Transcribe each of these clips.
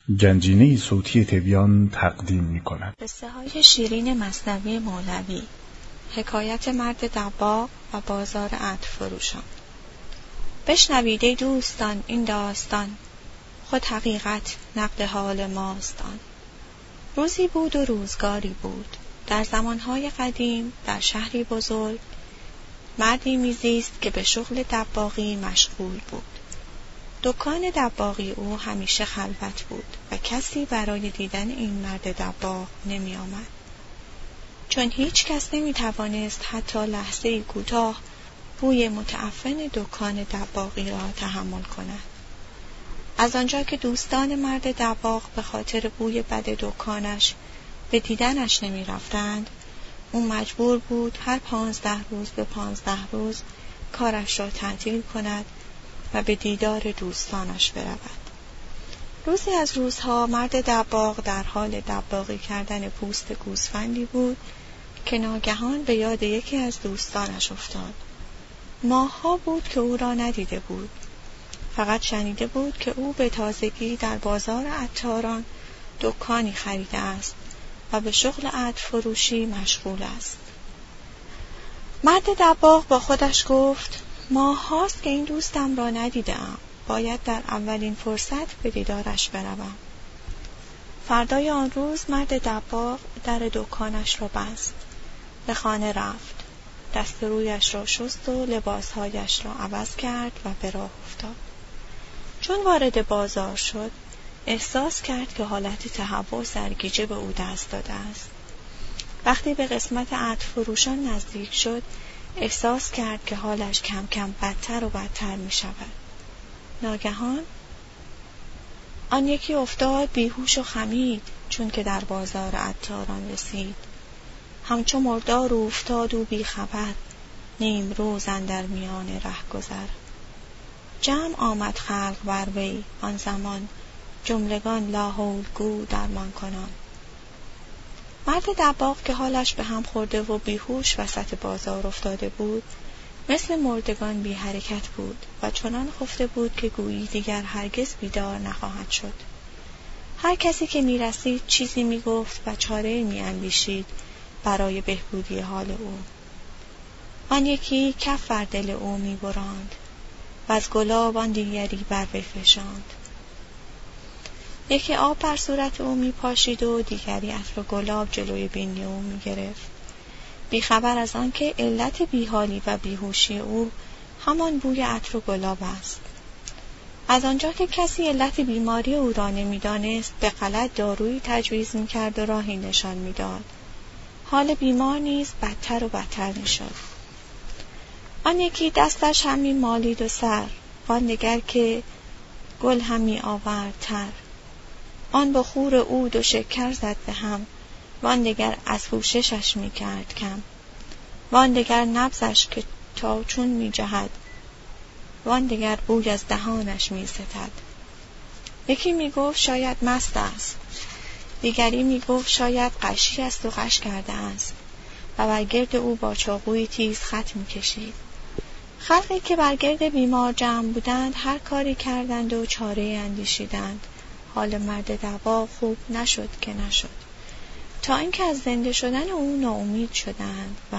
گنجینه صوتی تبیان تقدیم می‌کند. قصه‌های شیرین مثنوی مولوی، حکایت مرد دباغ و بازار عطر فروشان. بشنوید ای دوستان این داستان، خود حقیقت نقد حال ماست آن. روزی بود و روزگاری بود، در زمانهای قدیم در شهری بزرگ مردی میزیست که به شغل دباغی مشغول بود. دکان دباغی او همیشه خلوت بود و کسی برای دیدن این مرد دباغ نمی آمد، چون هیچ کس نمی توانست حتی لحظه‌ای کوتاه بوی متعفن دکان دباغی را تحمل کند. از آنجا که دوستان مرد دباغ به خاطر بوی بد دکانش به دیدنش نمی رفتند، او مجبور بود هر 15 روز به 15 روز کارش را تعطیل کند و به دیدار دوستانش برود. روزی از روزها مرد دباغ در حال دباغی کردن پوست گوسفندی بود که ناگهان به یاد یکی از دوستانش افتاد. ماه‌ها بود که او را ندیده بود، فقط شنیده بود که او به تازگی در بازار عطاران دکانی خریده است و به شغل عطر فروشی مشغول است. مرد دباغ با خودش گفت: ماه هاست که این دوستم را ندیدم، باید در اولین فرصت به دیدارش بروم. فردای آن روز مرد دباغ در دکانش را بست، به خانه رفت، دست رویش را شست و لباسهایش را عوض کرد و به راه افتاد. چون وارد بازار شد، احساس کرد که حالت تهوع و سرگیجه به او دست داده است. وقتی به قسمت عطر فروشان نزدیک شد، احساس کرد که حالش کم کم بدتر و بدتر می شود. ناگهان آن یکی افتاد بیهوش و خمید، چون که در بازار عطاران رسید. همچو مردار افتاد و بی خبر، نیم روز اندر میان ره گذر. جمع آمد خلق بر وی آن زمان، جملگان لا حول گو درمان کنان. مرد دباغ که حالش به هم خورده و بیهوش وسط بازار افتاده بود، مثل مردگان بی حرکت بود و چنان خفته بود که گویی دیگر هرگز بیدار نخواهد شد. هر کسی که می رسید چیزی می گفت و چاره‌ای می اندیشید برای بهبودی حال او. آن یکی کف بر دل او می براند و از گلاب آن دیگری بر وی فشاند. یکی آب بر صورت او می پاشید و دیگری عطر گلاب جلوی بینی او می گرفت، بیخبر از آن که علت بیحالی و بیهوشی او همان بوی عطر گلاب است. از آنجا که کسی علت بیماری او را نمی دانست، به غلط دارویی تجویز می کرد و راهی نشان می داد. حال بیمار نیز بدتر و بدتر می شد. آن یکی دستش همی مالید و سر، آن دگر که گل همی آورد تر. آن بخور عود و شکر زد به هم، وان دگر از پوششش می کرد کم. وان دگر نبضش که تا چون می جهد، وان دگر بوی از دهانش می ستد. یکی می گفت شاید مست است، دیگری می گفت شاید غشی است و غش کرده است و بر گرد او با چاقوی تیز خط می کشید. خلقی که بر گرد بیمار جمع بودند هر کاری کردند و چاره اندیشیدند. حال مرد دباغ خوب نشد که نشد، تا اینکه از زنده شدن او ناامید شدند و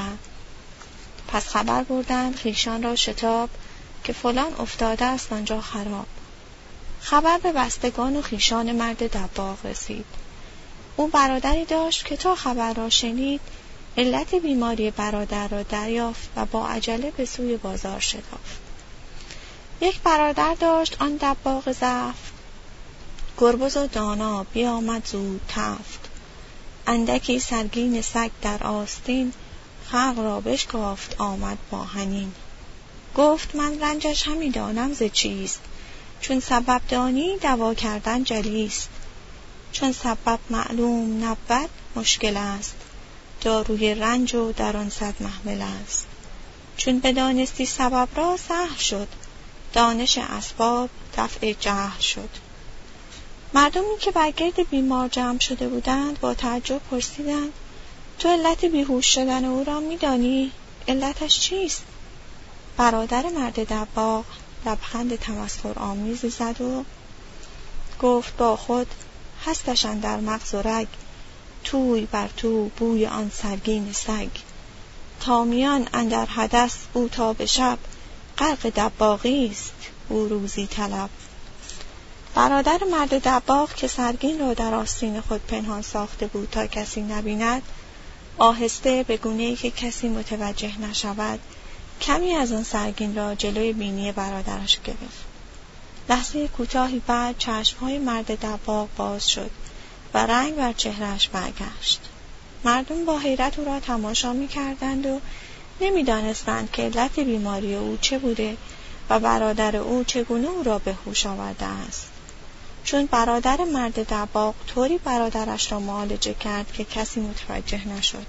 پس خبر بردند خویشان را شتاب که فلان افتاده است آنجا خراب. خبر به بستگان و خویشان مرد دباغ رسید. او برادری داشت که تا خبر را شنید، علت بیماری برادر را دریافت و با عجله به سوی بازار شتافت. یک برادر داشت آن دباغ زفت، گربز و دانا بیامد زود تفت. اندکی سرگین سگ در آستین، خلق را بشکافت آمد با حنین. گفت من رنجش همی دانم ز چیست، چون سبب دانی دوا کردن جلیست. چون سبب معلوم نبود مشکل است، داروی رنج و در آن 100 محمل است. چون بدانستی سبب را سهل شد، دانش اسباب دفع جهل شد. مردمی که بر گرد بیمار جمع شده بودند با تعجب پرسیدند تو علت بیهوش شدن او را می‌دانی؟ علتش چیست؟ برادر مرد دباغ لبخند تمسخرآمیزی زد و گفت با خود هستشان در مغز و رگ، توی بر تو بوی آن سرگین سگ. تامیان اندر حدث او تا به شب، غرق دباغی است او روزی طلب. برادر مرد دباغ که سرگین را در آستین خود پنهان ساخته بود تا کسی نبیند، آهسته به گونه‌ای که کسی متوجه نشود کمی از آن سرگین را جلوی بینی برادرش گرفت. لحظه کوتاهی بعد چشم‌های مرد دباغ باز شد و رنگ بر چهرهش برگشت. مردم با حیرت او را تماشا می‌کردند و نمی‌دانستند که علت بیماری او چه بوده و برادر او چگونه او را به هوش آورده است. چون برادر مرد دباغ طوری برادرش را معالجه کرد که کسی متوجه نشد.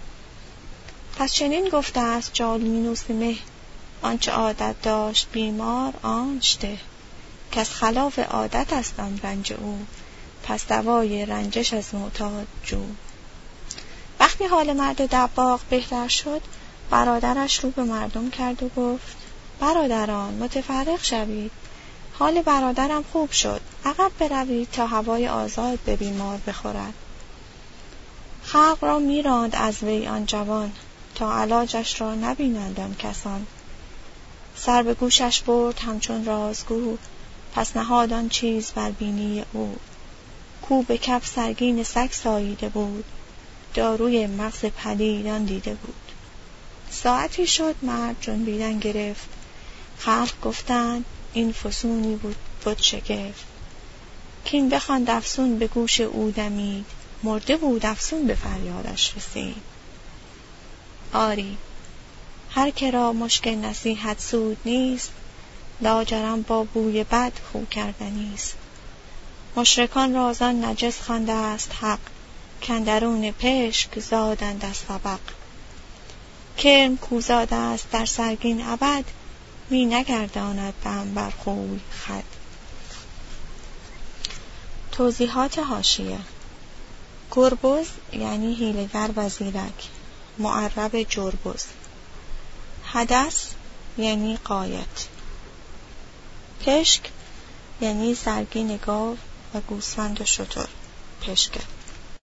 پس چنین گفته است جالینوس مه، آنچه عادت داشت بیمار آنچ ده، که از خلاف عادت است آن رنج او، پس دوای رنجش از معتاد جو. وقتی حال مرد دباغ بهتر شد، برادرش رو به مردم کرد و گفت: برادران متفرق شوید، حال برادرم خوب شد، عقب بروید تا هوای آزاد به بیمار بخورد. خلق را میراند از وی آن جوان، تا علاجش را نبینند آن کسان. سر به گوشش برد همچون رازگو، پس نهاد آن چیز بر بینی او. کو به کف سرگین سگ ساییده بود، داروی مغز پلیدان دیده بود. ساعتی شد مرد جنبیدن گرفت، خلق گفتند این فسونی بود شگفت. کین بخواند افسون به گوش او دمید، مرده بود افسون به فریادش رسید. آری هر که را مشک نصیحت سود نیست، لاجرم با بوی بد خو کردنیست. مشرکان را زان نجس خوانده است حق، کاندرون پشک زادند از سبق. کرم کو زاده است در سرگین ابد، می نگرداند به عنبر خوی خد. توضیحات حاشیه: گربز یعنی حیله‌گر و زیرک، معرب جربز. حدث یعنی غایت. پشک یعنی سرگین گاو و گوسفند و شتر، پشکه.